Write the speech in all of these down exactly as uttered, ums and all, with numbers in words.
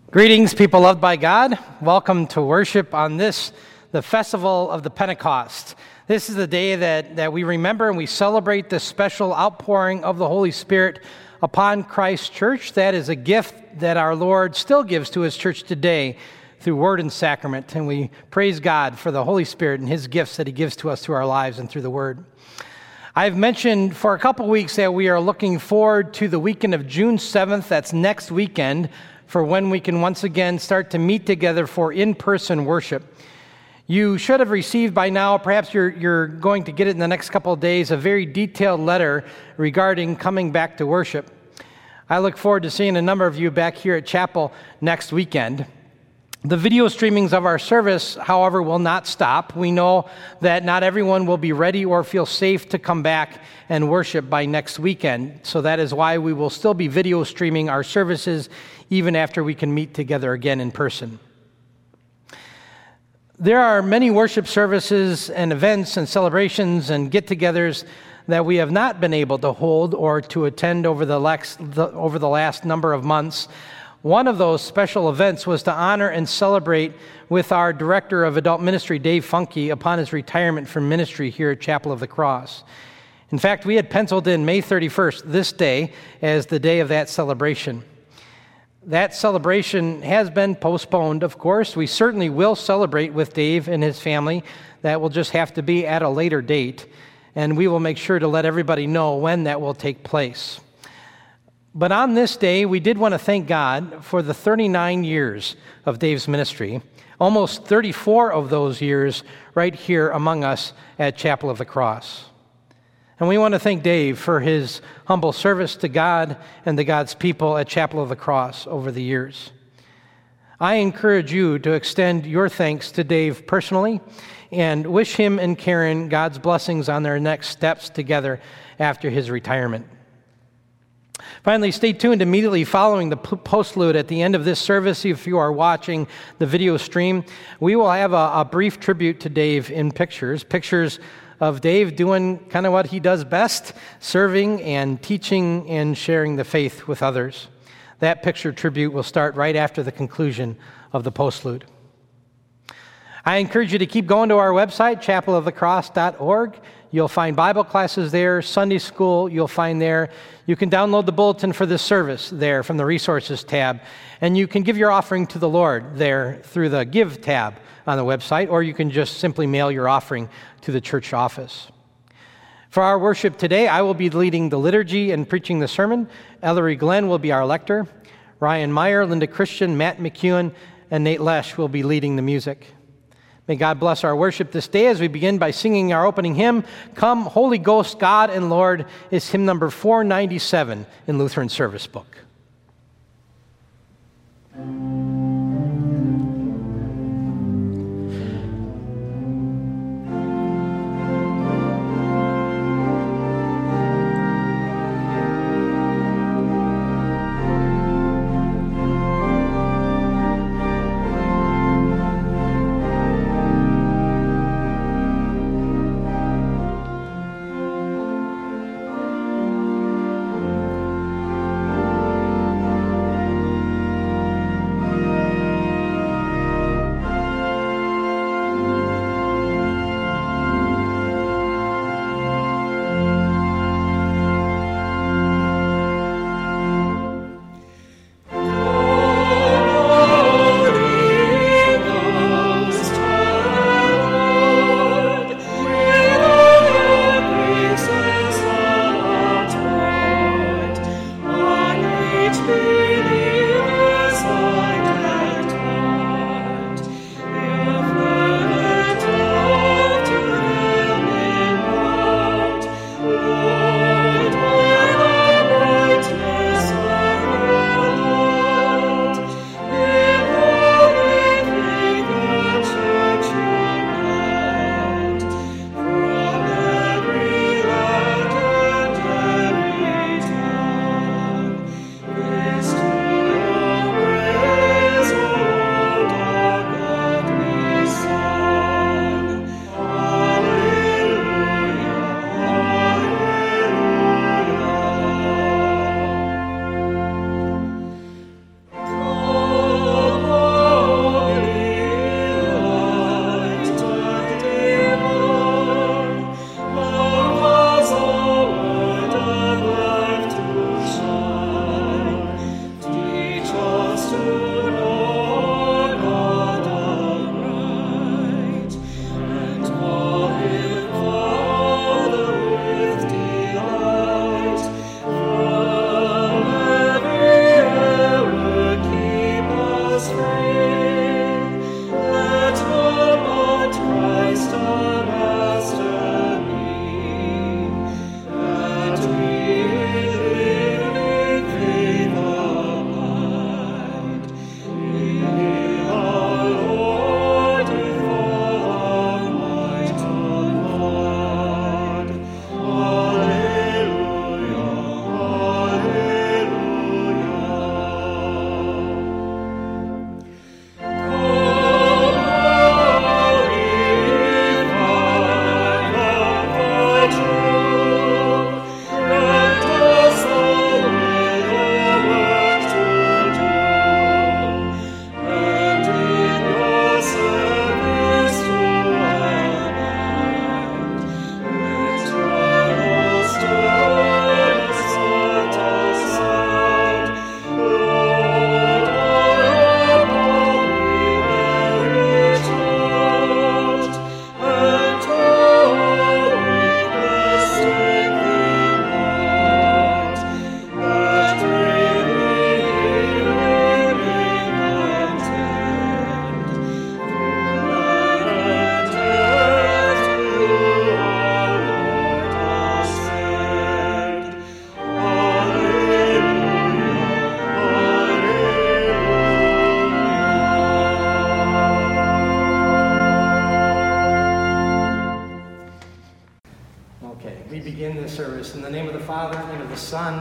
Greetings, people loved by God. Welcome to worship on this, the festival of the Pentecost. This is the day that, that we remember and we celebrate the special outpouring of the Holy Spirit upon Christ's church. That is a gift that our Lord still gives to His church today through word and sacrament. And we praise God for the Holy Spirit and His gifts that He gives to us through our lives and through the word. I've mentioned for a couple weeks that we are looking forward to the weekend of June seventh. That's next weekend, for when we can once again start to meet together for in-person worship. You should have received by now, perhaps you're, you're going to get it in the next couple of days, a very detailed letter regarding coming back to worship. I look forward to seeing a number of you back here at chapel next weekend. The video streamings of our service, however, will not stop. We know that not everyone will be ready or feel safe to come back and worship by next weekend. So that is why we will still be video streaming our services even after we can meet together again in person. There are many worship services and events and celebrations and get-togethers that we have not been able to hold or to attend over the last, the, over the last number of months. One of those special events was to honor and celebrate with our Director of Adult Ministry, Dave Funke, upon his retirement from ministry here at Chapel of the Cross. In fact, we had penciled in May thirty-first, this day, as the day of that celebration. That celebration has been postponed, of course. We certainly will celebrate with Dave and his family. That will just have to be at a later date, and we will make sure to let everybody know when that will take place. But on this day, we did want to thank God for the thirty-nine years of Dave's ministry, almost thirty-four of those years right here among us at Chapel of the Cross. And we want to thank Dave for his humble service to God and to God's people at Chapel of the Cross over the years. I encourage you to extend your thanks to Dave personally and wish him and Karen God's blessings on their next steps together after his retirement. Finally, stay tuned immediately following the postlude at the end of this service. If you are watching the video stream, we will have a, a brief tribute to Dave in pictures, pictures of Dave doing kind of what he does best, serving and teaching and sharing the faith with others. That picture tribute will start right after the conclusion of the postlude. I encourage you to keep going to our website, chapel of the cross dot org. You'll find Bible classes there, Sunday school you'll find there. You can download the bulletin for this service there from the Resources tab. And you can give your offering to the Lord there through the Give tab on the website, or you can just simply mail your offering to the church office. For our worship today, I will be leading the liturgy and preaching the sermon. Ellery Glenn will be our lector. Ryan Meyer, Linda Christian, Matt McEwen, and Nate Lesh will be leading the music. May God bless our worship this day as we begin by singing our opening hymn, Come, Holy Ghost, God and Lord, is hymn number four ninety-seven in Lutheran Service Book. Thank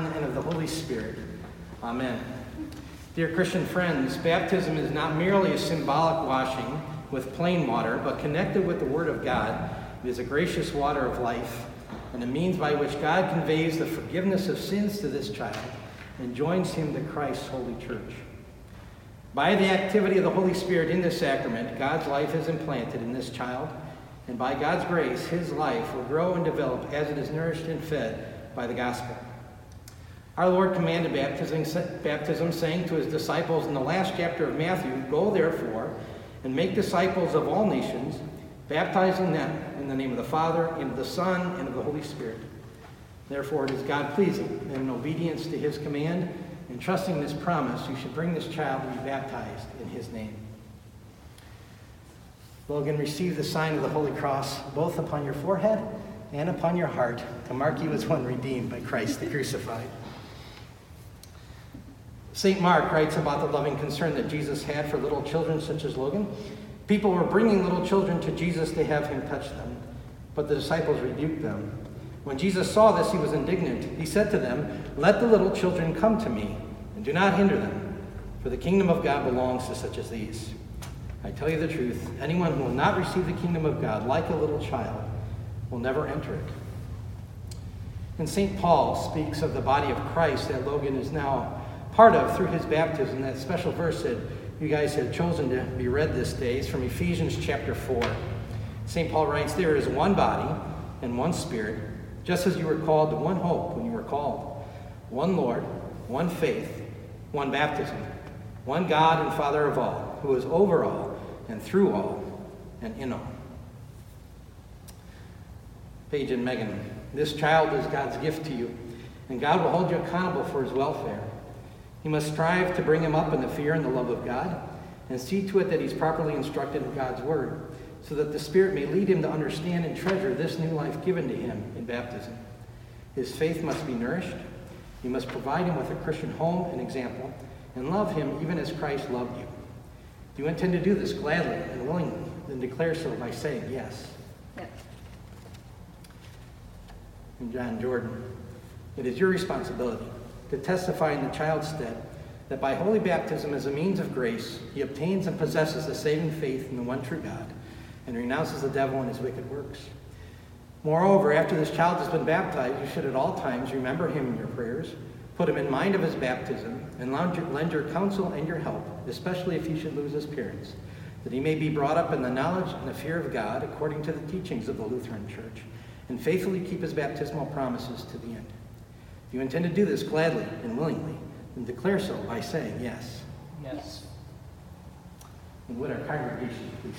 and of the Holy Spirit. Amen. Dear Christian friends, baptism is not merely a symbolic washing with plain water, but connected with the Word of God. It is a gracious water of life and a means by which God conveys the forgiveness of sins to this child and joins him to Christ's holy church. By the activity of the Holy Spirit in this sacrament, God's life is implanted in this child, and by God's grace, his life will grow and develop as it is nourished and fed by the gospel. Our Lord commanded baptism, baptism, saying to his disciples in the last chapter of Matthew, "Go therefore and make disciples of all nations, baptizing them in the name of the Father, and of the Son, and of the Holy Spirit." Therefore, it is God-pleasing and in obedience to his command and trusting this promise, you should bring this child to be baptized in his name. Logan, receive the sign of the Holy Cross, both upon your forehead and upon your heart, to mark you as one redeemed by Christ the crucified. Saint Mark writes about the loving concern that Jesus had for little children such as Logan. People were bringing little children to Jesus to have him touch them, but the disciples rebuked them. When Jesus saw this, he was indignant. He said to them, "Let the little children come to me, and do not hinder them, for the kingdom of God belongs to such as these. I tell you the truth, anyone who will not receive the kingdom of God like a little child will never enter it." And Saint Paul speaks of the body of Christ that Logan is now part of through his baptism. That special verse that you guys have chosen to be read this day is from Ephesians chapter four. Saint Paul writes, "There is one body and one Spirit, just as you were called to one hope when you were called. One Lord, one faith, one baptism, one God and Father of all, who is over all and through all and in all." Paige and Megan, this child is God's gift to you, and God will hold you accountable for his welfare. You must strive to bring him up in the fear and the love of God, and see to it that he's properly instructed in God's word, so that the Spirit may lead him to understand and treasure this new life given to him in baptism. His faith must be nourished. You must provide him with a Christian home and example, and love him even as Christ loved you. Do you intend to do this gladly and willingly? Then declare so by saying yes. Yes. And John Jordan, it is your responsibility to testify in the child's stead that by holy baptism as a means of grace, he obtains and possesses the saving faith in the one true God, and renounces the devil and his wicked works. Moreover, after this child has been baptized, you should at all times remember him in your prayers, put him in mind of his baptism, and lend your counsel and your help, especially if he should lose his parents, that he may be brought up in the knowledge and the fear of God according to the teachings of the Lutheran Church, and faithfully keep his baptismal promises to the end. If you intend to do this gladly and willingly, then declare so by saying yes. Yes. And would our congregation please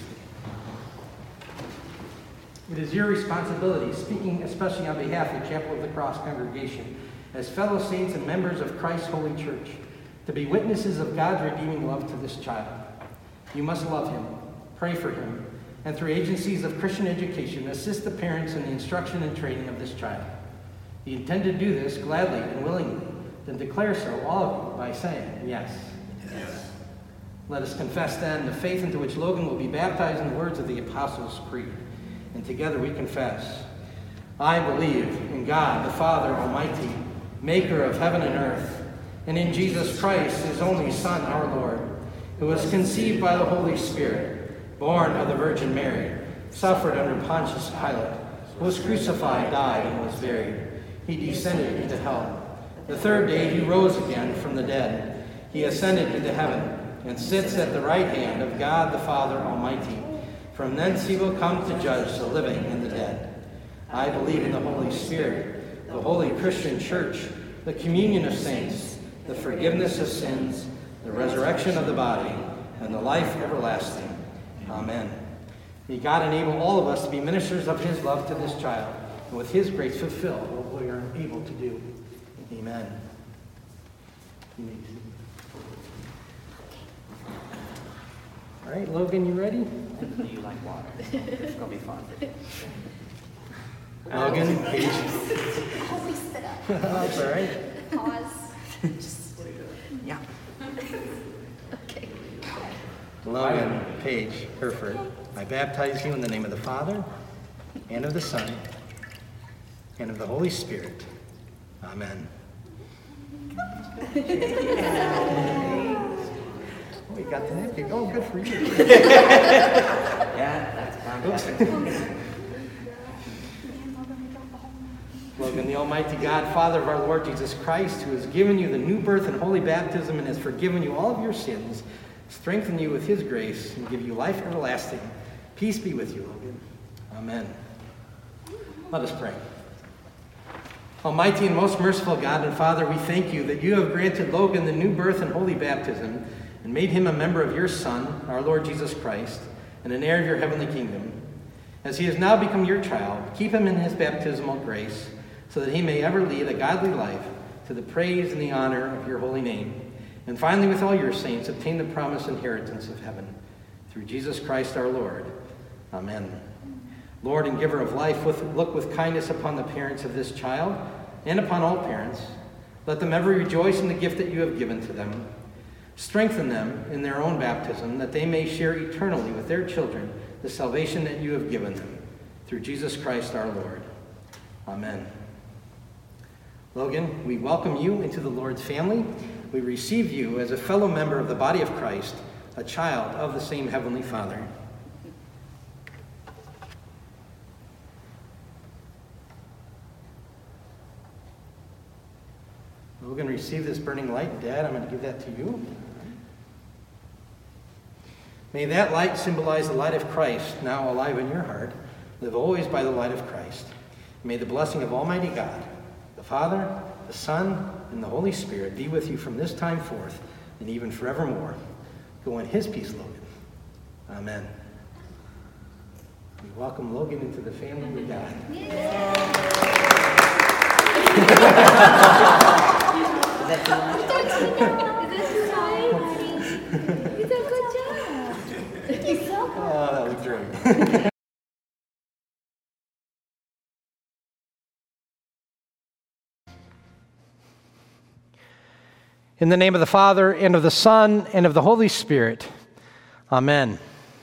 stand? It is your responsibility, speaking especially on behalf of the Chapel of the Cross congregation, as fellow saints and members of Christ's holy church, to be witnesses of God's redeeming love to this child. You must love him, pray for him, and through agencies of Christian education, assist the parents in the instruction and training of this child. If you intend to do this gladly and willingly, then declare so, all of you, by saying yes. Yes. Let us confess then the faith into which Logan will be baptized in the words of the Apostles' Creed. And together we confess, I believe in God, the Father Almighty, maker of heaven and earth, and in Jesus Christ, his only Son, our Lord, who was conceived by the Holy Spirit, born of the Virgin Mary, suffered under Pontius Pilate, was crucified, died, and was buried. He descended into hell. The third day he rose again from the dead. He ascended into heaven and sits at the right hand of God the Father Almighty. From thence he will come to judge the living and the dead. I believe in the Holy Spirit, the holy Christian church, the communion of saints, the forgiveness of sins, the resurrection of the body, and the life everlasting. Amen. May God enable all of us to be ministers of his love to this child, and with his grace fulfill what we are able to do. Amen. All right, Logan, you ready? Do you like water? It's going to be fun. Logan, Paige. Holy spit up. That's all right. Pause. Just, Yeah. okay. Logan, Paige, Hereford, I baptize you in the name of the Father, and of the Son, and of the Holy Spirit. Amen. Oh, you got the napkin. Oh, good for you. Yeah, that's fine. Logan, the Almighty God, Father of our Lord Jesus Christ, who has given you the new birth and holy baptism and has forgiven you all of your sins, strengthen you with his grace and give you life everlasting. Peace be with you, Logan. Amen. Let us pray. Almighty and most merciful God and Father, we thank you that you have granted Logan the new birth and holy baptism and made him a member of your Son, our Lord Jesus Christ, and an heir of your heavenly kingdom. As he has now become your child, keep him in his baptismal grace, so that he may ever lead a godly life to the praise and the honor of your holy name. And finally, with all your saints, obtain the promised inheritance of heaven. Through Jesus Christ our Lord. Amen. Lord and giver of life, look with kindness upon the parents of this child and upon all parents. Let them ever rejoice in the gift that you have given to them. Strengthen them in their own baptism, that they may share eternally with their children the salvation that you have given them. Through Jesus Christ our Lord. Amen. Logan, we welcome you into the Lord's family. We receive you as a fellow member of the body of Christ, a child of the same Heavenly Father. Logan, receive this burning light. Dad, I'm going to give that to you. May that light symbolize the light of Christ, now alive in your heart. Live always by the light of Christ. May the blessing of Almighty God, the Father, the Son, and the Holy Spirit be with you from this time forth and even forevermore. Go in his peace, Logan. Amen. We welcome Logan into the family of God. Is that too much? You did a good job. You're so good. Oh, that was great. In the name of the Father, and of the Son, and of the Holy Spirit. Amen.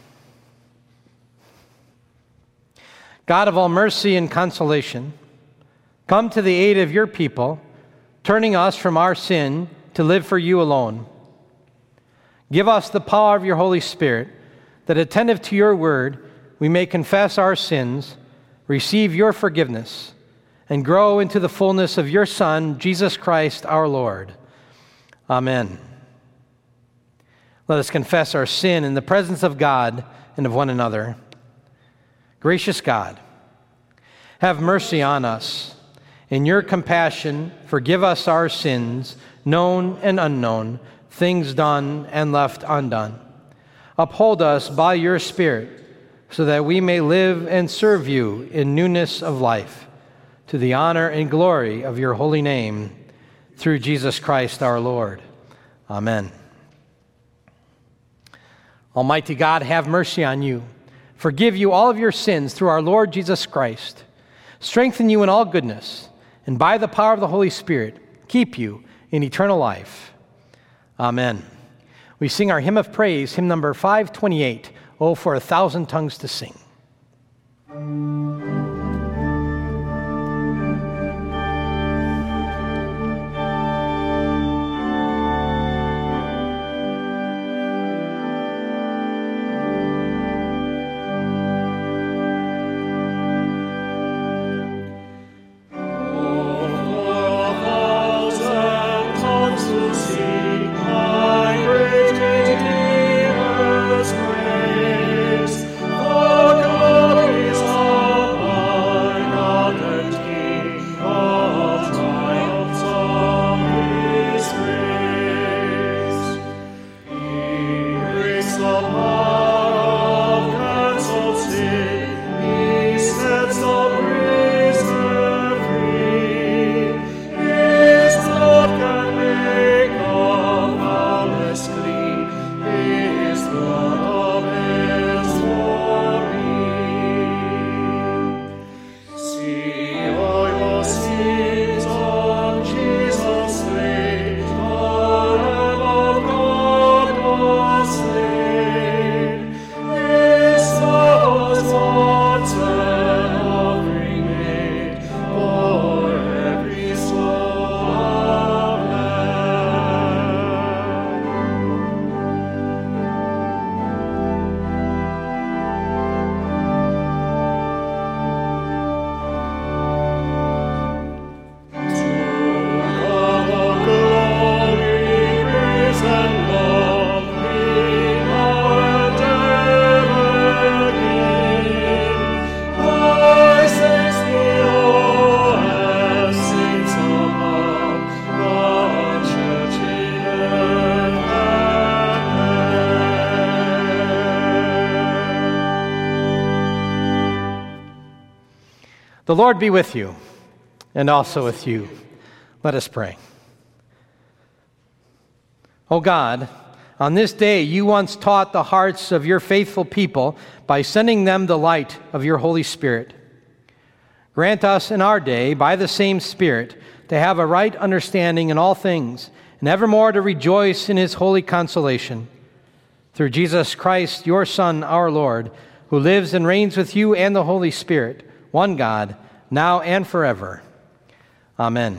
God of all mercy and consolation, come to the aid of your people, turning us from our sin to live for you alone. Give us the power of your Holy Spirit, that attentive to your word, we may confess our sins, receive your forgiveness, and grow into the fullness of your Son, Jesus Christ our Lord. Amen. Let us confess our sin in the presence of God and of one another. Gracious God, have mercy on us. In your compassion, forgive us our sins, known and unknown, things done and left undone. Uphold us by your Spirit, so that we may live and serve you in newness of life, to the honor and glory of your holy name, through Jesus Christ our Lord. Amen. Almighty God, have mercy on you, forgive you all of your sins through our Lord Jesus Christ, strengthen you in all goodness, and by the power of the Holy Spirit, keep you in eternal life. Amen. We sing our hymn of praise, hymn number five twenty-eight, Oh, for a Thousand Tongues to Sing. The glories of The Lord be with you, and also with you. Let us pray. O God, on this day you once taught the hearts of your faithful people by sending them the light of your Holy Spirit. Grant us in our day, by the same Spirit, to have a right understanding in all things, and evermore to rejoice in his holy consolation. Through Jesus Christ, your Son, our Lord, who lives and reigns with you and the Holy Spirit, one God, now and forever. Amen.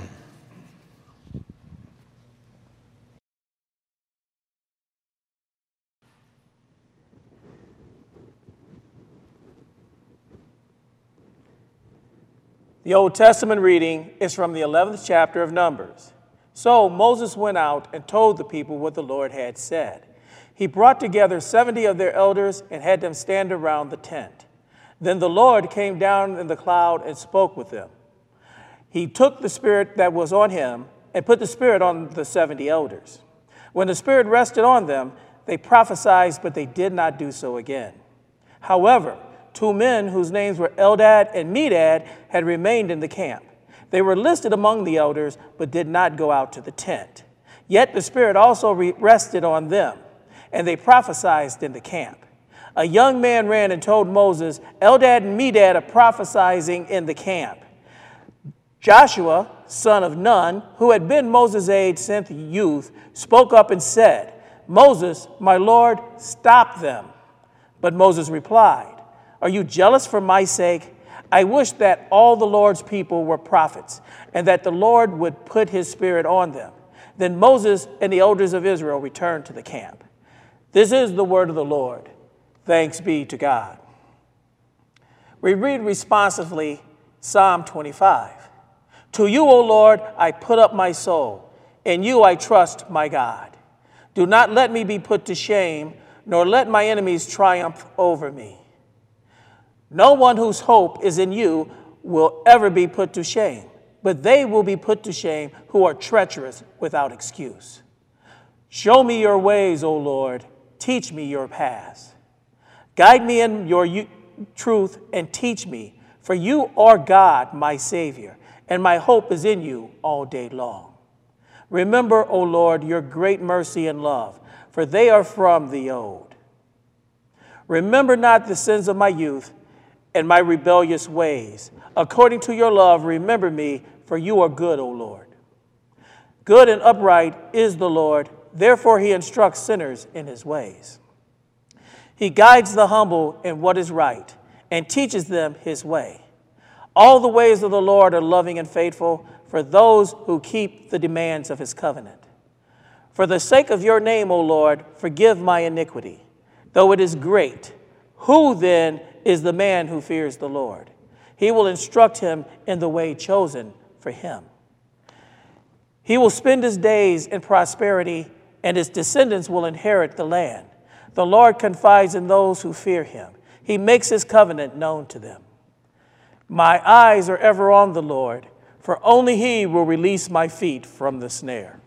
The Old Testament reading is from the eleventh chapter of Numbers. So Moses went out and told the people what the Lord had said. He brought together seventy of their elders and had them stand around the tent. Then the Lord came down in the cloud and spoke with them. He took the Spirit that was on him and put the Spirit on the seventy elders. When the Spirit rested on them, they prophesied, but they did not do so again. However, two men whose names were Eldad and Medad had remained in the camp. They were listed among the elders, but did not go out to the tent. Yet the Spirit also rested on them, and they prophesied in the camp. A young man ran and told Moses, Eldad and Medad are prophesying in the camp. Joshua, son of Nun, who had been Moses' aide since youth, spoke up and said, Moses, my Lord, stop them. But Moses replied, Are you jealous for my sake? I wish that all the Lord's people were prophets, and that the Lord would put his Spirit on them. Then Moses and the elders of Israel returned to the camp. This is the word of the Lord. Thanks be to God. We read responsively Psalm twenty-five. To you, O Lord, I put up my soul. In you I trust, my God. Do not let me be put to shame, nor let my enemies triumph over me. No one whose hope is in you will ever be put to shame, but they will be put to shame who are treacherous without excuse. Show me your ways, O Lord. Teach me your paths. Guide me in your u- truth and teach me, for you are God, my Savior, and my hope is in you all day long. Remember, O Lord, your great mercy and love, for they are from the old. Remember not the sins of my youth and my rebellious ways. According to your love, remember me, for you are good, O Lord. Good and upright is the Lord, therefore he instructs sinners in his ways. He guides the humble in what is right and teaches them his way. All the ways of the Lord are loving and faithful for those who keep the demands of his covenant. For the sake of your name, O Lord, forgive my iniquity, though it is great. Who then is the man who fears the Lord? He will instruct him in the way chosen for him. He will spend his days in prosperity, and his descendants will inherit the land. The Lord confides in those who fear him. He makes his covenant known to them. My eyes are ever on the Lord, for only he will release my feet from the snare.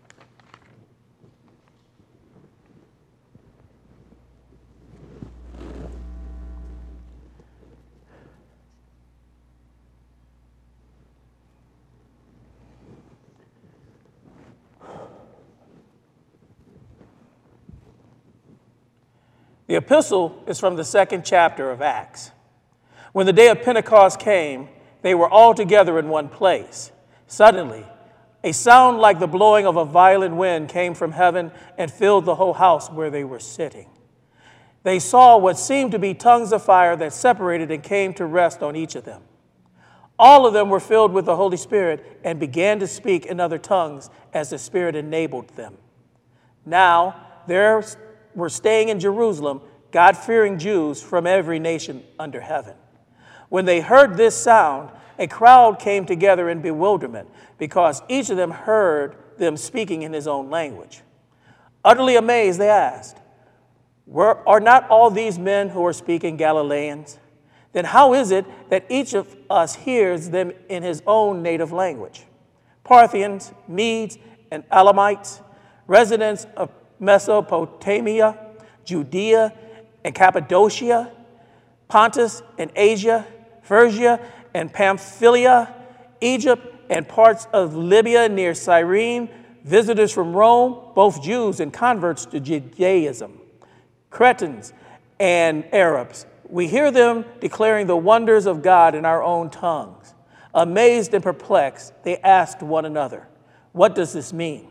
The epistle is from the second chapter of Acts. When the day of Pentecost came, they were all together in one place. Suddenly, a sound like the blowing of a violent wind came from heaven and filled the whole house where they were sitting. They saw what seemed to be tongues of fire that separated and came to rest on each of them. All of them were filled with the Holy Spirit and began to speak in other tongues as the Spirit enabled them. Now, there were staying in Jerusalem God-fearing Jews from every nation under heaven. When they heard this sound, a crowd came together in bewilderment because each of them heard them speaking in his own language. Utterly amazed, they asked, Were, are not all these men who are speaking Galileans? Then how is it that each of us hears them in his own native language? Parthians, Medes, and Elamites, residents of Mesopotamia, Judea, and Cappadocia, Pontus and Asia, Phrygia and Pamphylia, Egypt, and parts of Libya near Cyrene, visitors from Rome, both Jews and converts to Judaism, Cretans and Arabs. We hear them declaring the wonders of God in our own tongues. Amazed and perplexed, they asked one another, "What does this mean?"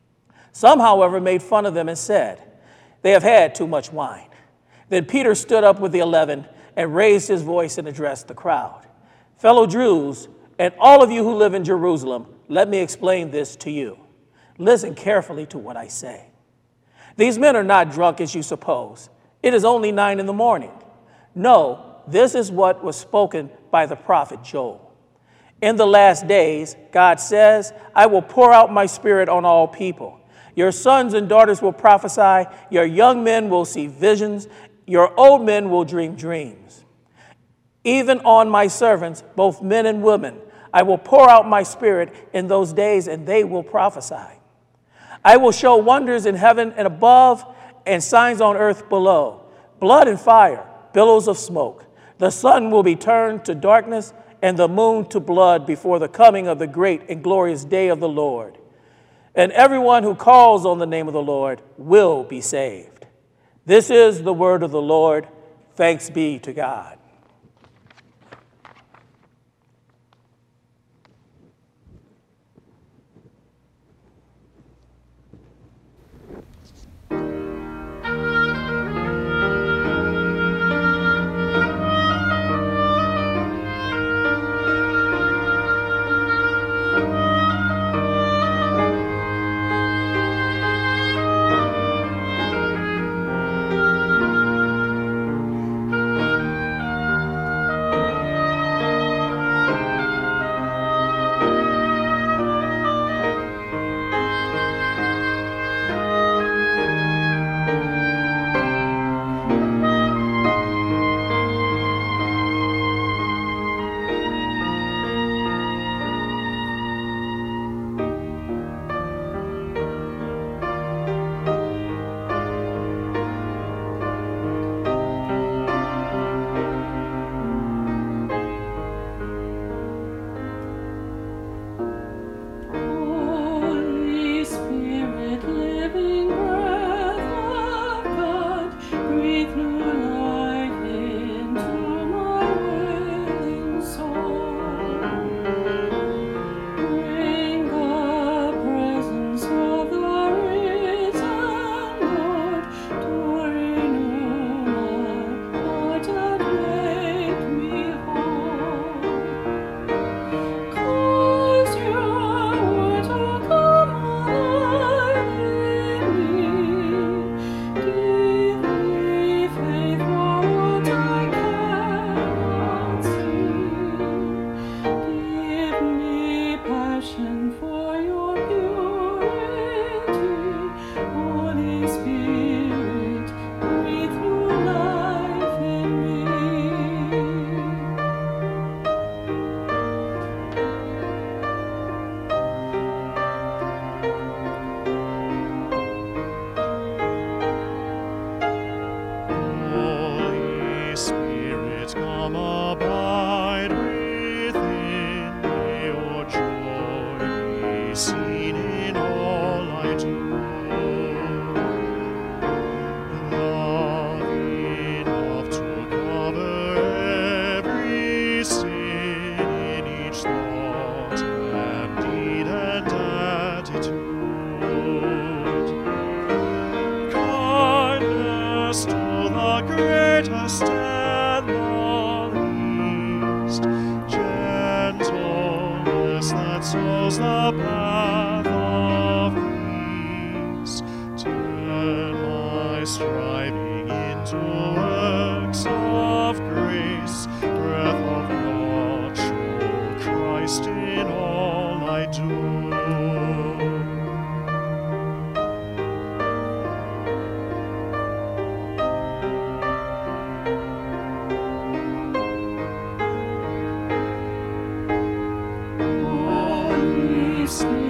Some, however, made fun of them and said, "They have had too much wine." Then Peter stood up with the eleven and raised his voice and addressed the crowd. "Fellow Jews, and all of you who live in Jerusalem, let me explain this to you. Listen carefully to what I say. These men are not drunk as you suppose. It is only nine in the morning. No, this is what was spoken by the prophet Joel. In the last days, God says, I will pour out my spirit on all people. Your sons and daughters will prophesy. Your young men will see visions. Your old men will dream dreams. Even on my servants, both men and women, I will pour out my spirit in those days, and they will prophesy. I will show wonders in heaven and above, and signs on earth below, blood and fire, billows of smoke. The sun will be turned to darkness, and the moon to blood before the coming of the great and glorious day of the Lord. And everyone who calls on the name of the Lord will be saved. This is the word of the Lord. Thanks be to God."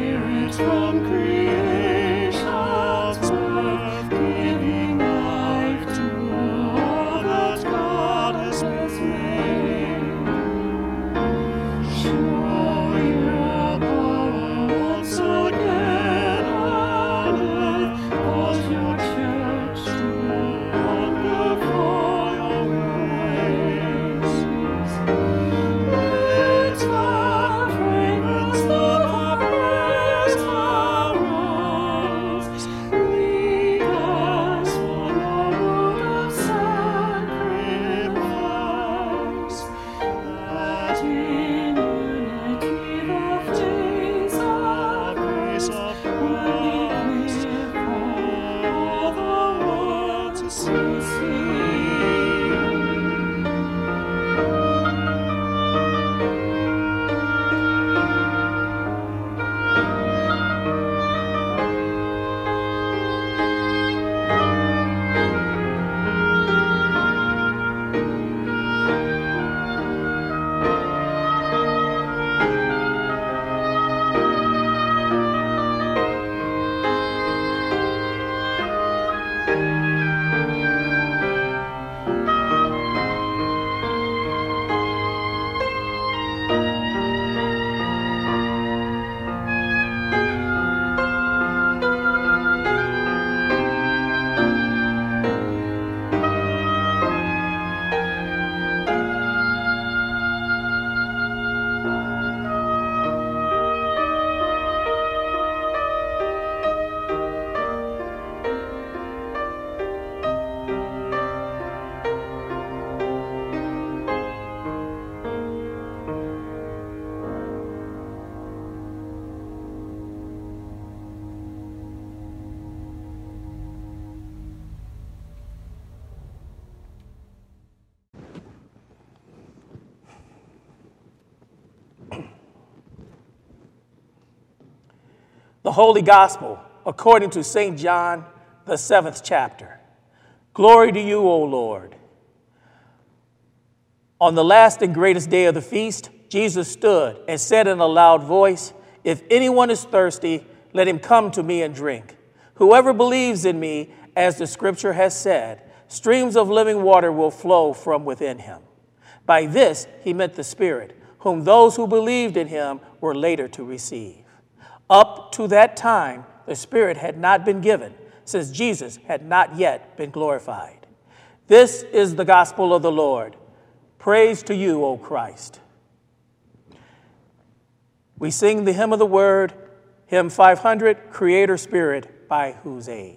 From creation's birth, giving life 星星。 The Holy Gospel, according to Saint John, the seventh chapter. Glory to you, O Lord. On the last and greatest day of the feast, Jesus stood and said in a loud voice, "If anyone is thirsty, let him come to me and drink. Whoever believes in me, as the scripture has said, streams of living water will flow from within him." By this he meant the Spirit, whom those who believed in him were later to receive. Up to that time, the Spirit had not been given, since Jesus had not yet been glorified. This is the gospel of the Lord. Praise to you, O Christ. We sing the hymn of the word, hymn five hundred, Creator Spirit, by whose aid.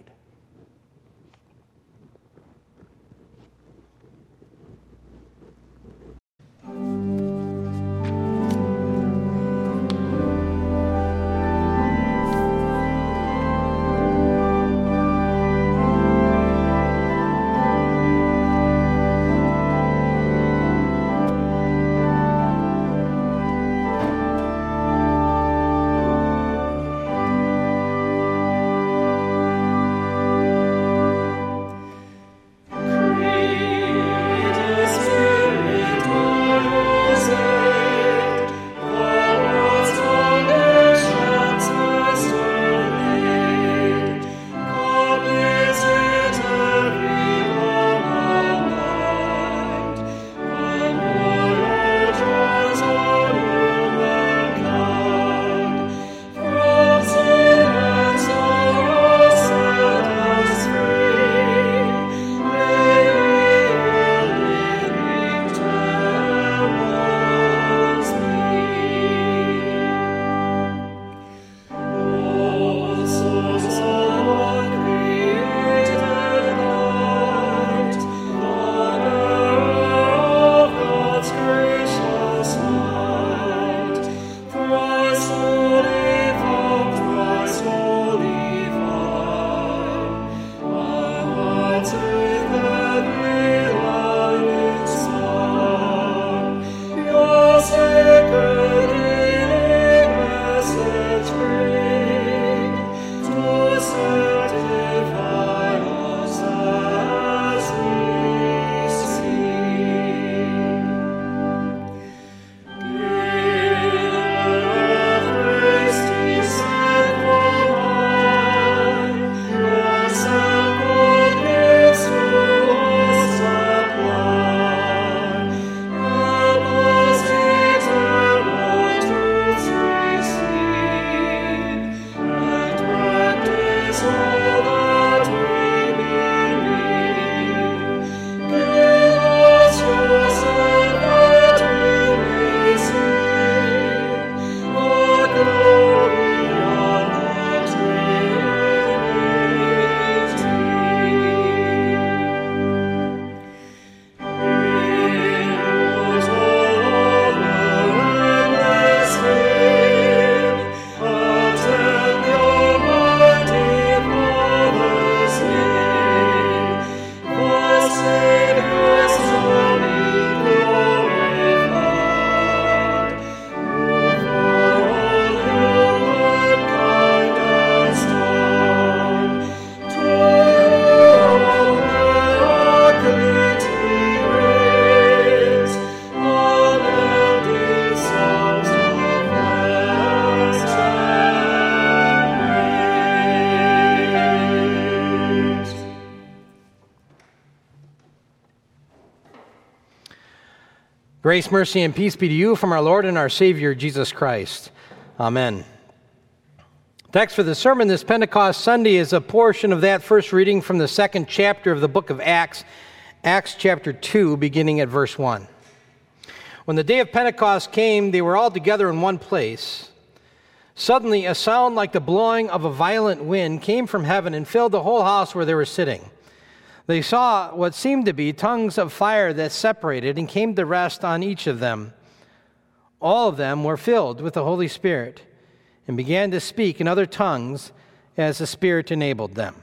Grace, mercy, and peace be to you from our Lord and our Savior, Jesus Christ. Amen. Text for the sermon this Pentecost Sunday is a portion of that first reading from the second chapter of the book of Acts, Acts chapter two, beginning at verse one. When the day of Pentecost came, they were all together in one place. Suddenly, a sound like the blowing of a violent wind came from heaven and filled the whole house where they were sitting. They saw what seemed to be tongues of fire that separated and came to rest on each of them. All of them were filled with the Holy Spirit and began to speak in other tongues as the Spirit enabled them.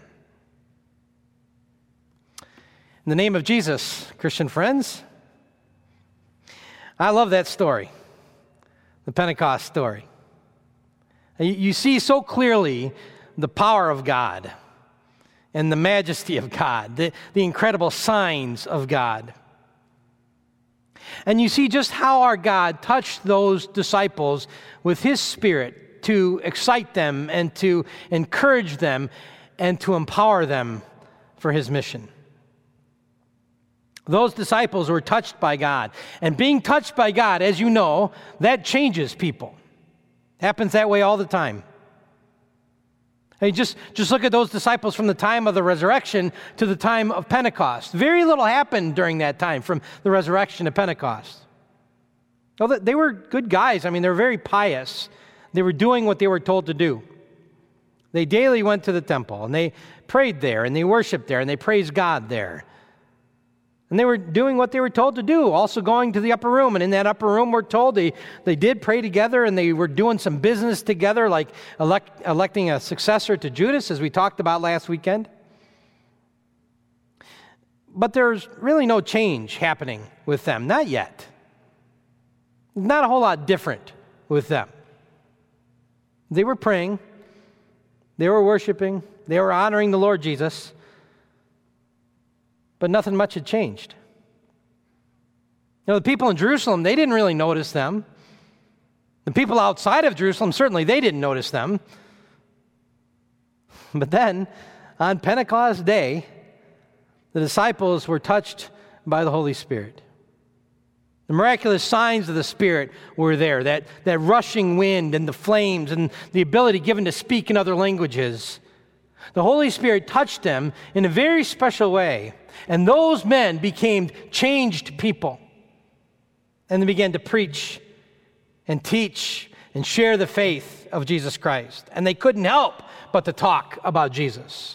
In the name of Jesus, Christian friends, I love that story, the Pentecost story. You see so clearly the power of God and the majesty of God, the, the incredible signs of God. And you see just how our God touched those disciples with His Spirit to excite them and to encourage them and to empower them for His mission. Those disciples were touched by God. And being touched by God, as you know, that changes people. Happens that way all the time. I mean, just, just look at those disciples from the time of the resurrection to the time of Pentecost. Very little happened during that time from the resurrection to Pentecost. Well, they were good guys. I mean, they were very pious. They were doing what they were told to do. They daily went to the temple, and they prayed there, and they worshiped there, and they praised God there. And they were doing what they were told to do, also going to the upper room. And in that upper room, we're told they, they did pray together, and they were doing some business together, like elect, electing a successor to Judas, as we talked about last weekend. But there's really no change happening with them, not yet. Not a whole lot different with them. They were praying, they were worshiping, they were honoring the Lord Jesus, but nothing much had changed. You know, the people in Jerusalem, they didn't really notice them. The people outside of Jerusalem, certainly they didn't notice them. But then, on Pentecost Day, the disciples were touched by the Holy Spirit. The miraculous signs of the Spirit were there, that, that rushing wind and the flames and the ability given to speak in other languages. The Holy Spirit touched them in a very special way, and those men became changed people. And they began to preach and teach and share the faith of Jesus Christ. And they couldn't help but to talk about Jesus.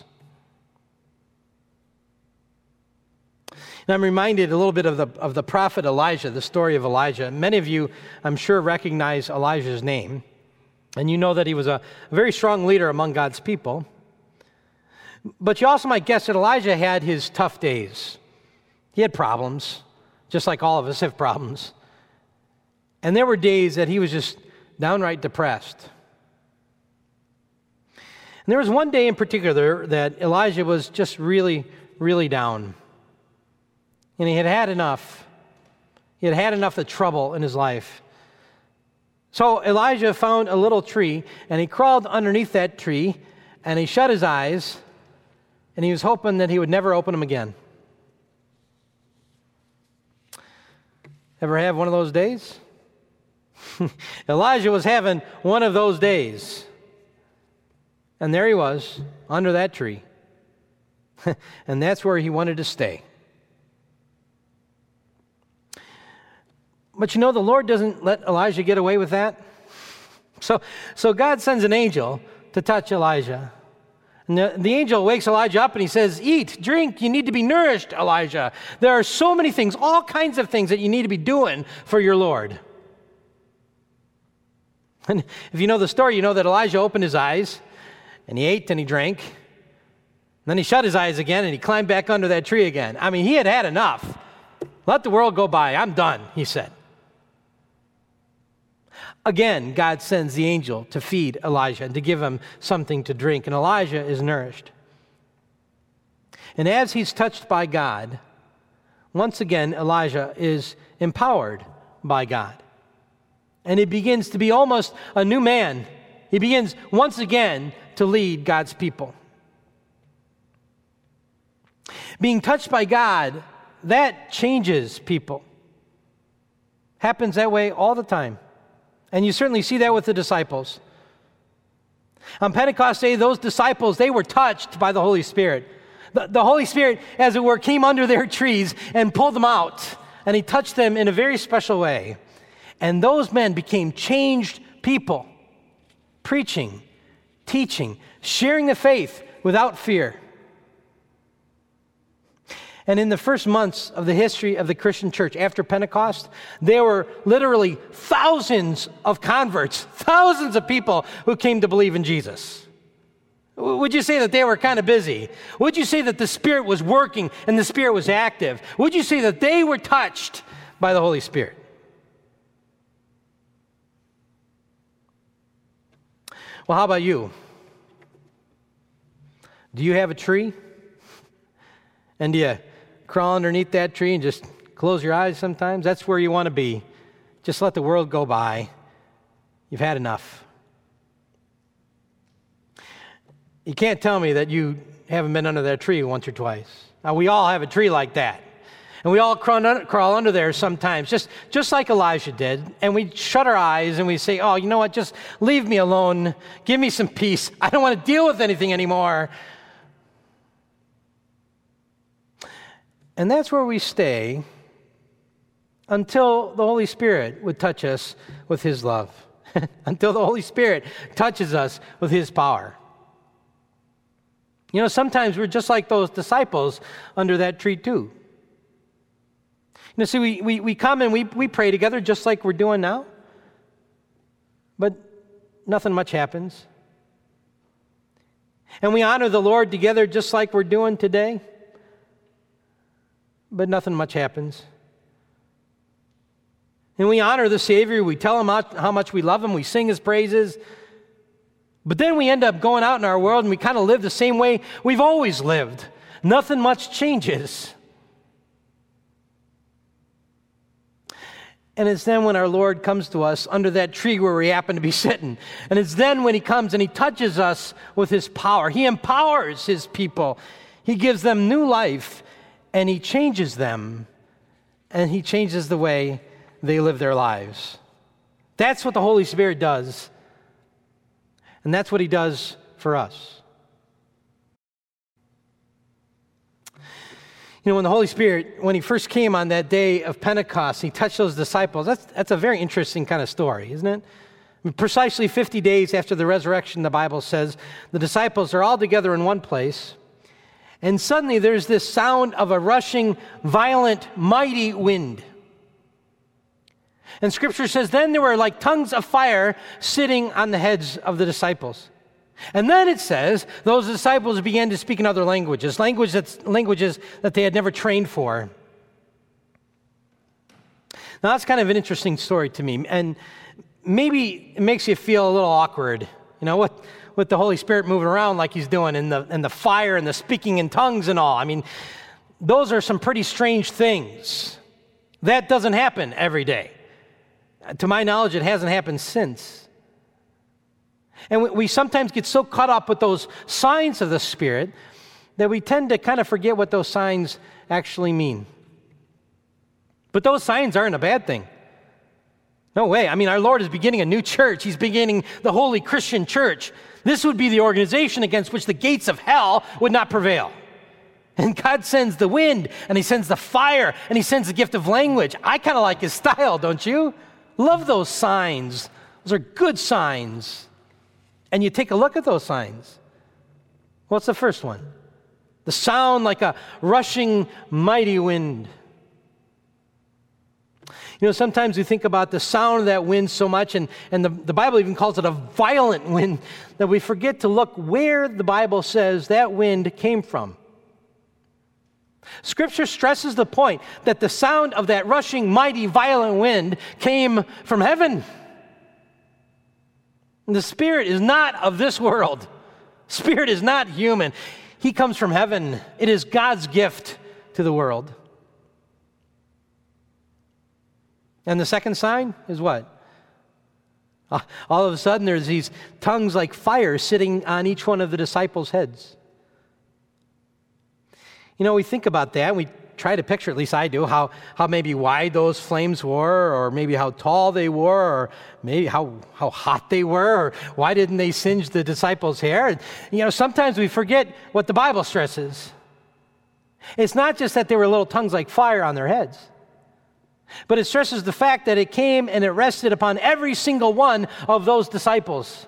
And I'm reminded a little bit of the, of the prophet Elijah, the story of Elijah. Many of you, I'm sure, recognize Elijah's name. And you know that he was a very strong leader among God's people. But you also might guess that Elijah had his tough days. He had problems, just like all of us have problems. And there were days that he was just downright depressed. And there was one day in particular that Elijah was just really, really down. And he had had enough. He had had enough of trouble in his life. So Elijah found a little tree, and he crawled underneath that tree, and he shut his eyes, and he was hoping that he would never open them again. Ever have one of those days? Elijah was having one of those days. And there he was, under that tree. And that's where he wanted to stay. But you know, the Lord doesn't let Elijah get away with that. So, so God sends an angel to touch Elijah. And the, the angel wakes Elijah up and he says, eat, drink, you need to be nourished, Elijah. There are so many things, all kinds of things that you need to be doing for your Lord. And if you know the story, you know that Elijah opened his eyes and he ate and he drank. And then he shut his eyes again and he climbed back under that tree again. I mean, he had had enough. Let the world go by. I'm done, he said. Again, God sends the angel to feed Elijah and to give him something to drink, and Elijah is nourished. And as he's touched by God, once again, Elijah is empowered by God. And he begins to be almost a new man. He begins once again to lead God's people. Being touched by God, that changes people. Happens that way all the time. And you certainly see that with the disciples. On Pentecost Day, those disciples, they were touched by the Holy Spirit. The, the Holy Spirit, as it were, came under their trees and pulled them out. And he touched them in a very special way. And those men became changed people, preaching, teaching, sharing the faith without fear. And in the first months of the history of the Christian church after Pentecost, there were literally thousands of converts, thousands of people who came to believe in Jesus. Would you say that they were kind of busy? Would you say that the Spirit was working and the Spirit was active? Would you say that they were touched by the Holy Spirit? Well, how about you? Do you have a tree? And do you crawl underneath that tree and just close your eyes sometimes? That's where you want to be. Just let the world go by. You've had enough. You can't tell me that you haven't been under that tree once or twice. Now, we all have a tree like that. And we all crawl under, crawl under there sometimes, just, just like Elijah did. And we shut our eyes and we say, oh, you know what, just leave me alone. Give me some peace. I don't want to deal with anything anymore. And that's where we stay until the Holy Spirit would touch us with his love, until the Holy Spirit touches us with his power. You know, sometimes we're just like those disciples under that tree too. You know, see, we, we, we come and we, we pray together just like we're doing now, but nothing much happens. And we honor the Lord together just like we're doing today, but nothing much happens. And we honor the Savior. We tell him how, how much we love him. We sing his praises. But then we end up going out in our world and we kind of live the same way we've always lived. Nothing much changes. And it's then when our Lord comes to us under that tree where we happen to be sitting. And it's then when he comes and he touches us with his power. He empowers his people. He gives them new life. And he changes them, and he changes the way they live their lives. That's what the Holy Spirit does, and that's what he does for us. You know, when the Holy Spirit, when he first came on that day of Pentecost, he touched those disciples. That's, that's a very interesting kind of story, isn't it? I mean, precisely fifty days after the resurrection, the Bible says, the disciples are all together in one place. And suddenly there's this sound of a rushing, violent, mighty wind. And Scripture says, then there were like tongues of fire sitting on the heads of the disciples. And then it says, those disciples began to speak in other languages, language that's, languages that they had never trained for. Now that's kind of an interesting story to me. And maybe it makes you feel a little awkward, you know, what? With the Holy Spirit moving around like he's doing, and the, and the fire and the speaking in tongues and all. I mean, those are some pretty strange things. That doesn't happen every day. To my knowledge, it hasn't happened since. And we, we sometimes get so caught up with those signs of the Spirit that we tend to kind of forget what those signs actually mean. But those signs aren't a bad thing. No way. I mean, our Lord is beginning a new church. He's beginning the Holy Christian Church. This would be the organization against which the gates of hell would not prevail. And God sends the wind, and he sends the fire, and he sends the gift of language. I kind of like his style, don't you? Love those signs. Those are good signs. And you take a look at those signs. What's the first one? The sound like a rushing, mighty wind. You know, sometimes we think about the sound of that wind so much, and, and the, the Bible even calls it a violent wind, that we forget to look where the Bible says that wind came from. Scripture stresses the point that the sound of that rushing, mighty, violent wind came from heaven. And the Spirit is not of this world. Spirit is not human. He comes from heaven. It is God's gift to the world. And the second sign is what? All of a sudden, there's these tongues like fire sitting on each one of the disciples' heads. You know, we think about that, and we try try to picture, at least I do, how, how maybe wide those flames were, or maybe how tall they were, or maybe how, how hot they were, or why didn't they singe the disciples' hair? And, you know, sometimes we forget what the Bible stresses. It's not just that there were little tongues like fire on their heads, but it stresses the fact that it came and it rested upon every single one of those disciples.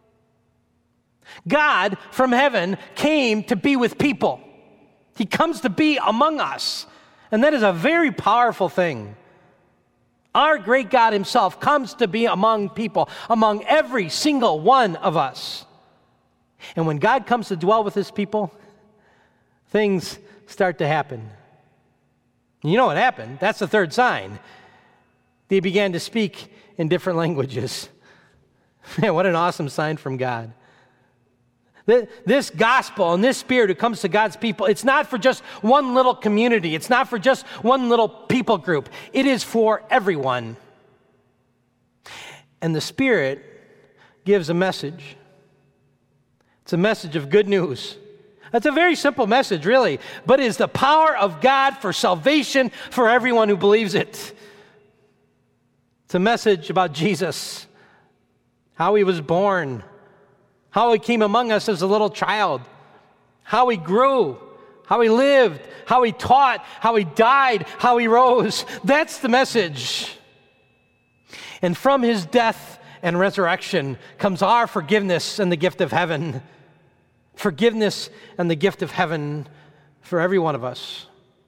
God from heaven came to be with people. He comes to be among us. And that is a very powerful thing. Our great God himself comes to be among people, among every single one of us. And when God comes to dwell with his people, things start to happen. You know what happened? That's the third sign. They began to speak in different languages. Man, what an awesome sign from God. This gospel and this spirit who comes to God's people, it's not for just one little community. It's not for just one little people group. It is for everyone. And the Spirit gives a message. It's a message of good news. That's a very simple message, really, but it is the power of God for salvation for everyone who believes it. It's a message about Jesus, how he was born, how he came among us as a little child, how he grew, how he lived, how he taught, how he died, how he rose. That's the message. And from his death and resurrection comes our forgiveness and the gift of heaven. Forgiveness and the gift of heaven for every one of us.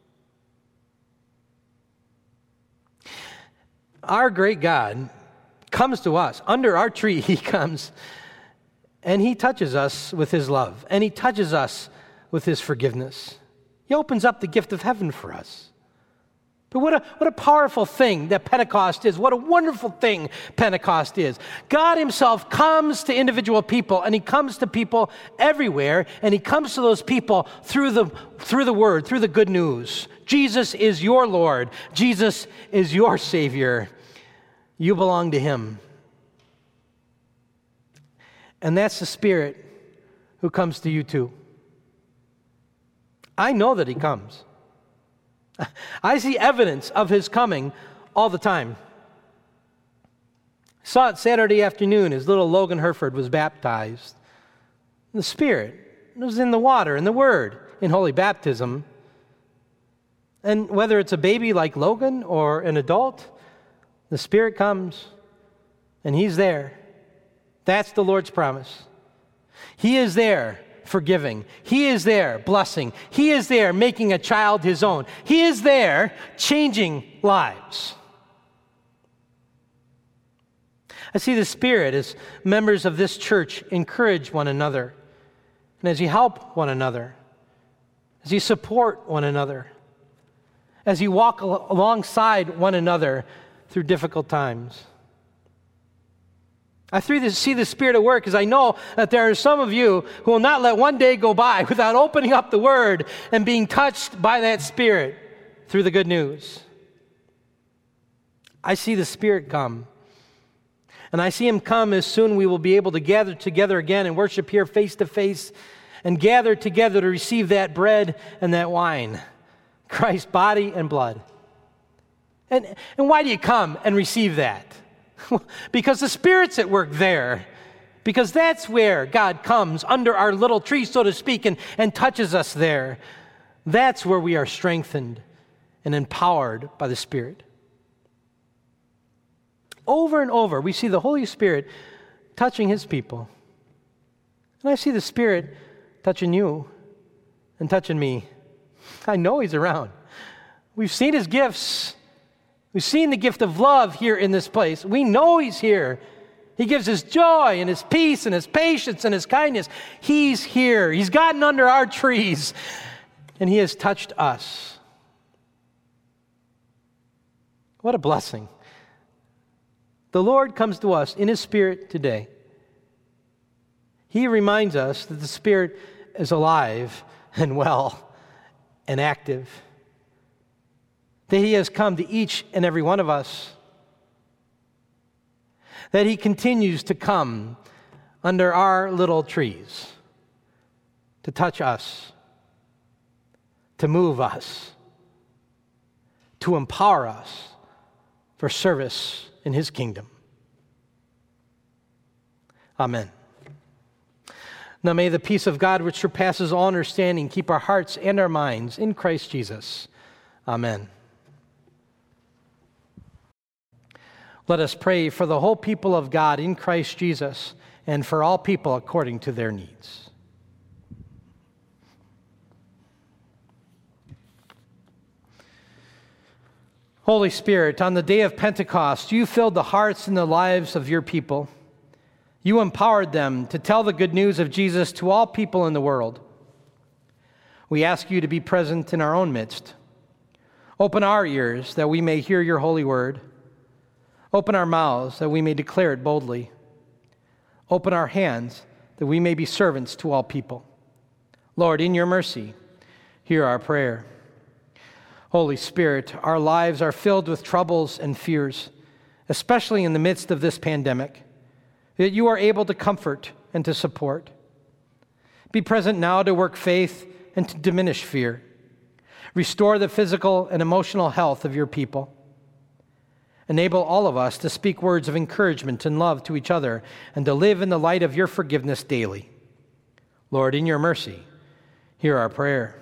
Our great God comes to us. Under our tree, he comes. And he touches us with his love. And he touches us with his forgiveness. He opens up the gift of heaven for us. But what a, what a powerful thing that Pentecost is. What a wonderful thing Pentecost is. God himself comes to individual people, and he comes to people everywhere, and he comes to those people through the, through the word, through the good news. Jesus is your Lord. Jesus is your Savior. You belong to him. And that's the Spirit who comes to you too. I know that he comes. I see evidence of his coming all the time. I saw it Saturday afternoon as little Logan Herford was baptized. The Spirit was in the water, in the Word, in holy baptism. And whether it's a baby like Logan or an adult, the Spirit comes and he's there. That's the Lord's promise. He is there forgiving. He is there blessing. He is there making a child his own. He is there changing lives. I see the Spirit as members of this church encourage one another, and as you help one another, as you support one another, as you walk al- alongside one another through difficult times. I see the Spirit at work because I know that there are some of you who will not let one day go by without opening up the Word and being touched by that Spirit through the good news. I see the Spirit come. And I see him come as soon we will be able to gather together again and worship here face to face and gather together to receive that bread and that wine, Christ's body and blood. And, and why do you come and receive that? Because the Spirit's at work there. Because that's where God comes, under our little tree, so to speak, and, and touches us there. That's where we are strengthened and empowered by the Spirit. Over and over, we see the Holy Spirit touching his people. And I see the Spirit touching you and touching me. I know he's around. We've seen his gifts. We've seen the gift of love here in this place. We know he's here. He gives his joy and his peace and his patience and his kindness. He's here. He's gotten under our trees, and he has touched us. What a blessing. The Lord comes to us in his Spirit today. He reminds us that the Spirit is alive and well and active. That he has come to each and every one of us. That he continues to come under our little trees to touch us, to move us, to empower us for service in his kingdom. Amen. Now may the peace of God, which surpasses all understanding, keep our hearts and our minds in Christ Jesus. Amen. Let us pray for the whole people of God in Christ Jesus and for all people according to their needs. Holy Spirit, on the day of Pentecost, you filled the hearts and the lives of your people. You empowered them to tell the good news of Jesus to all people in the world. We ask you to be present in our own midst. Open our ears that we may hear your holy word. Open our mouths that we may declare it boldly. Open our hands that we may be servants to all people. Lord, in your mercy, hear our prayer. Holy Spirit, our lives are filled with troubles and fears, especially in the midst of this pandemic, that you are able to comfort and to support. Be present now to work faith and to diminish fear. Restore the physical and emotional health of your people. Enable all of us to speak words of encouragement and love to each other and to live in the light of your forgiveness daily. Lord, in your mercy, hear our prayer.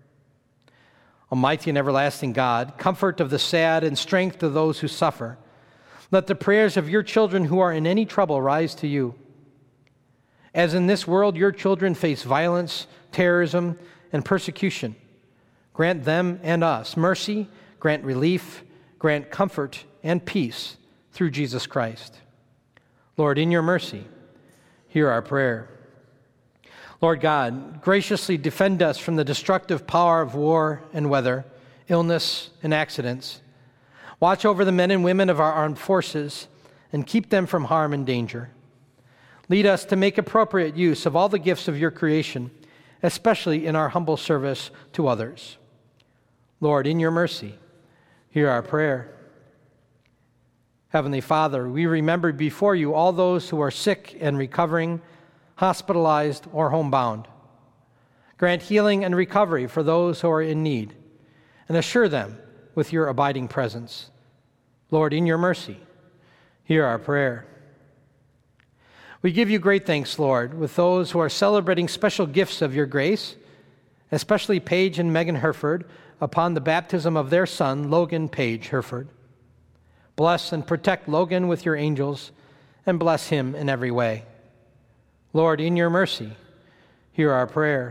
Almighty and everlasting God, comfort of the sad and strength of those who suffer, let the prayers of your children who are in any trouble rise to you. As in this world your children face violence, terrorism, and persecution, grant them and us mercy, grant relief, grant comfort and peace through Jesus Christ. Lord, in your mercy, hear our prayer. Lord God, graciously defend us from the destructive power of war and weather, illness and accidents. Watch over the men and women of our armed forces and keep them from harm and danger. Lead us to make appropriate use of all the gifts of your creation, especially in our humble service to others. Lord, in your mercy, hear our prayer. Heavenly Father, we remember before you all those who are sick and recovering, hospitalized, or homebound. Grant healing and recovery for those who are in need, and assure them with your abiding presence. Lord, in your mercy, hear our prayer. We give you great thanks, Lord, with those who are celebrating special gifts of your grace, especially Paige and Megan Herford, upon the baptism of their son, Logan Page Herford. Bless and protect Logan with your angels, and bless him in every way. Lord, in your mercy, hear our prayer.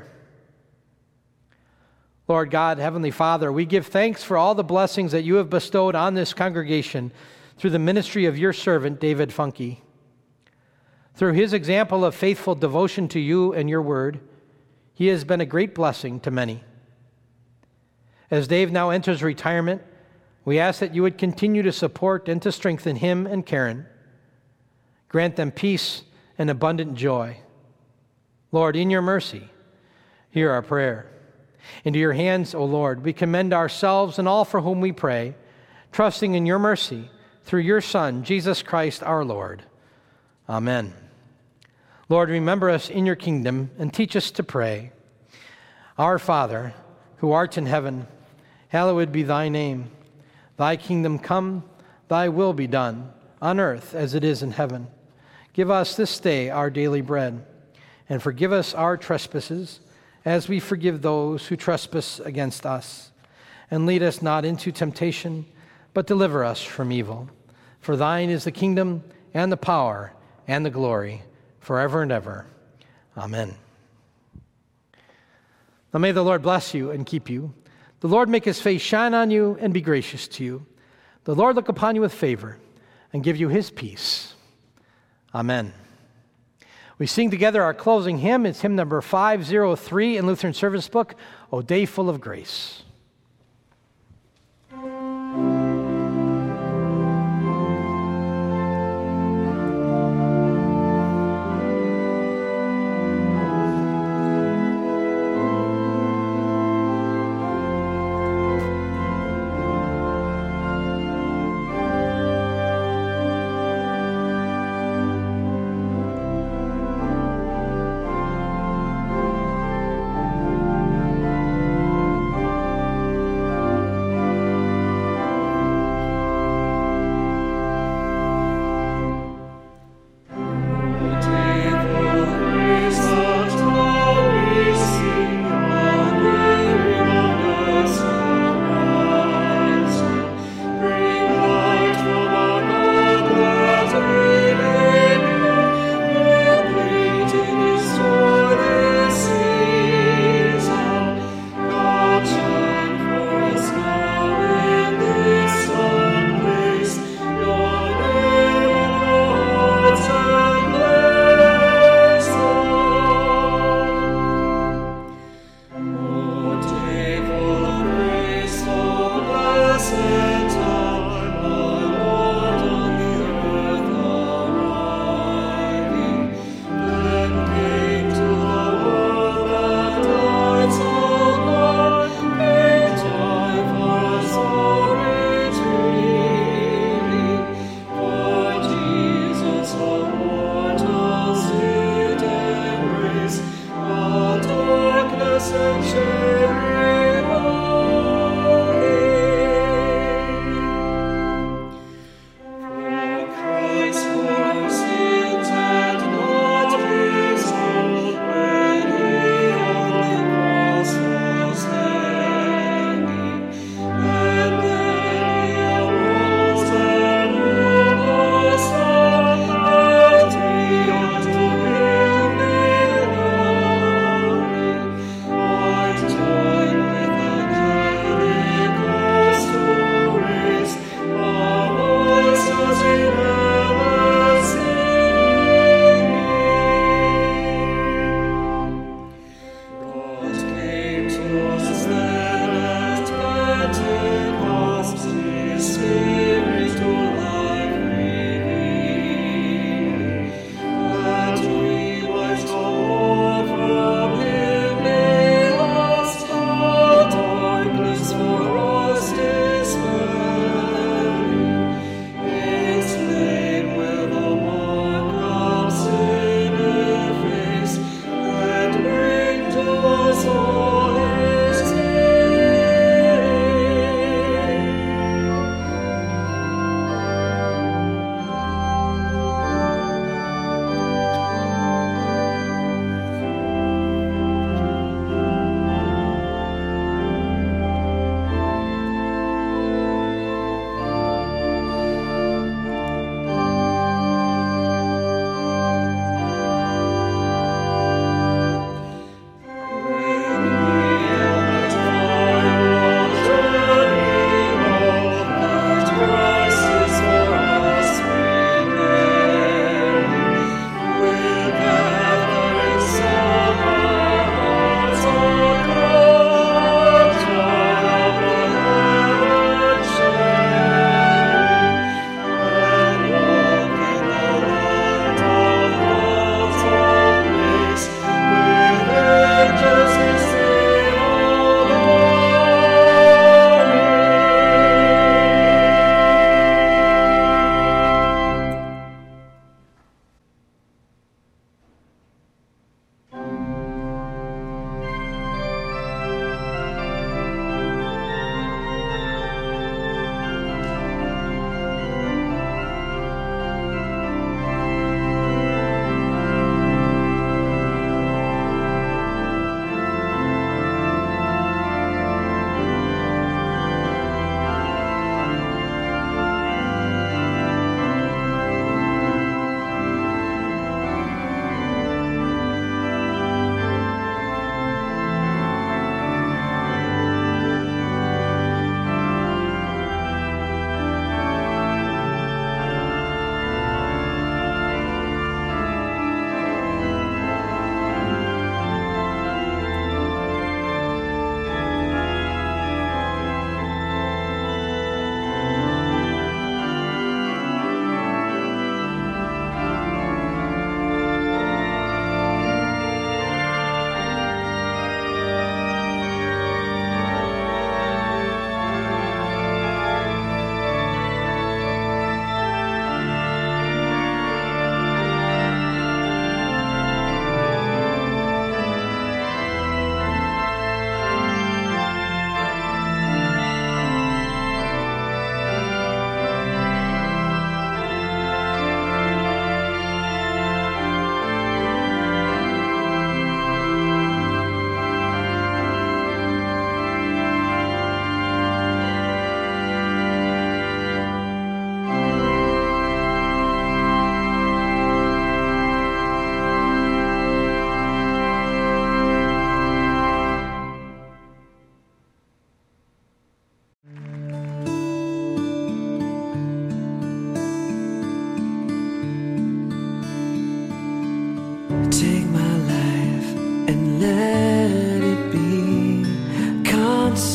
Lord God, Heavenly Father, we give thanks for all the blessings that you have bestowed on this congregation through the ministry of your servant, David Funke. Through his example of faithful devotion to you and your word, he has been a great blessing to many. As Dave now enters retirement, we ask that you would continue to support and to strengthen him and Karen. Grant them peace and abundant joy. Lord, in your mercy, hear our prayer. Into your hands, O Lord, we commend ourselves and all for whom we pray, trusting in your mercy through your Son, Jesus Christ our Lord. Amen. Lord, remember us in your kingdom and teach us to pray. Our Father, who art in heaven, hallowed be thy name. Thy kingdom come, thy will be done, on earth as it is in heaven. Give us this day our daily bread, and forgive us our trespasses, as we forgive those who trespass against us. And lead us not into temptation, but deliver us from evil. For thine is the kingdom, and the power, and the glory, forever and ever. Amen. Now may the Lord bless you and keep you. The Lord make his face shine on you and be gracious to you. The Lord look upon you with favor and give you his peace. Amen. We sing together our closing hymn. It's hymn number five oh three in Lutheran Service Book, O Day Full of Grace.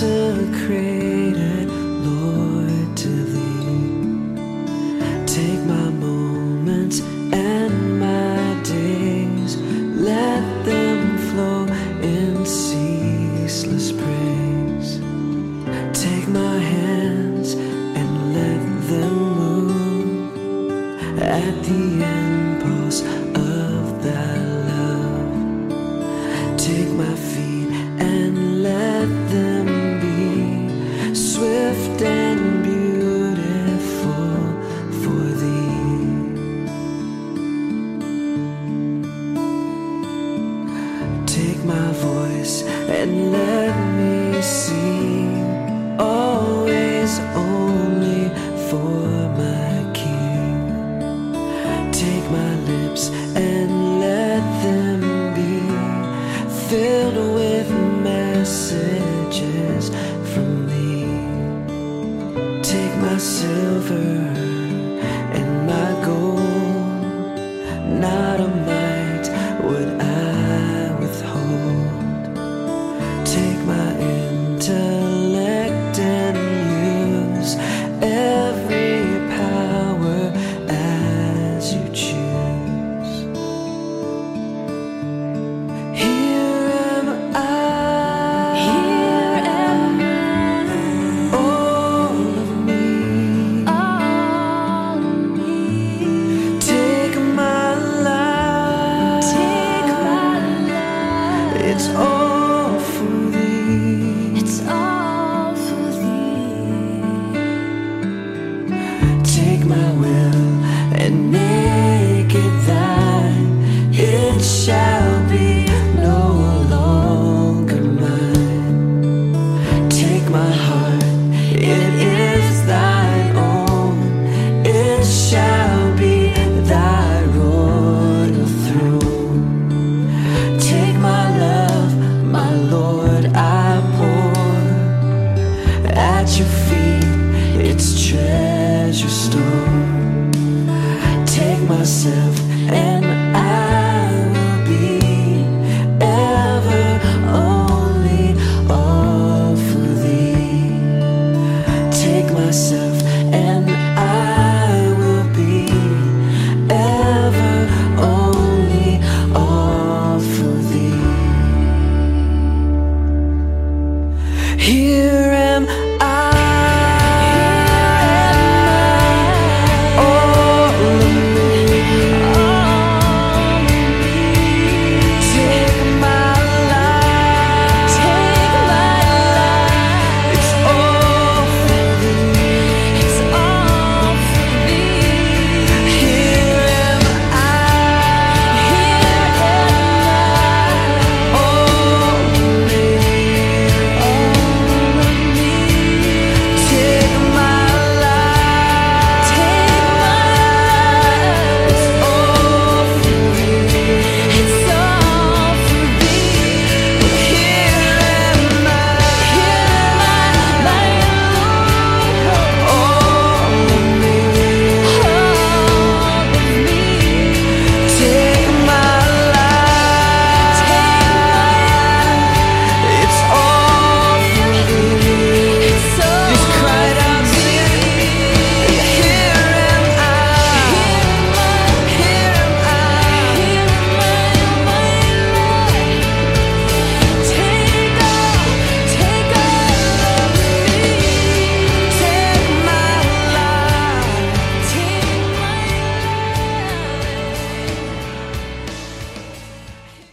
consecrated, Lord, to Thee. Take my moments and my days, let them flow in ceaseless praise. Take my hands and let them move at the impulse of Thy love. Take my feet and let them be swift and beautiful for Thee. Take my voice and let me sing, always only for my King. Take my lips and let them be filled with messages from Thee. Take my silver and my gold, not a mite would I withhold. Take my intellect and use every power as You choose. Here am I, Here am all of me. all of me. Take my life, Take my life. it's all for Thee. It's all for Thee. Take my will and make it Thine. It shall be no longer mine. Take my heart, it is Thine own. It shall be Thy royal throne. Take my love, my Lord, I pour at Your feet, its treasure store. Take myself and I will be ever only all for Thee. Take myself and I will be ever only all for Thee. Here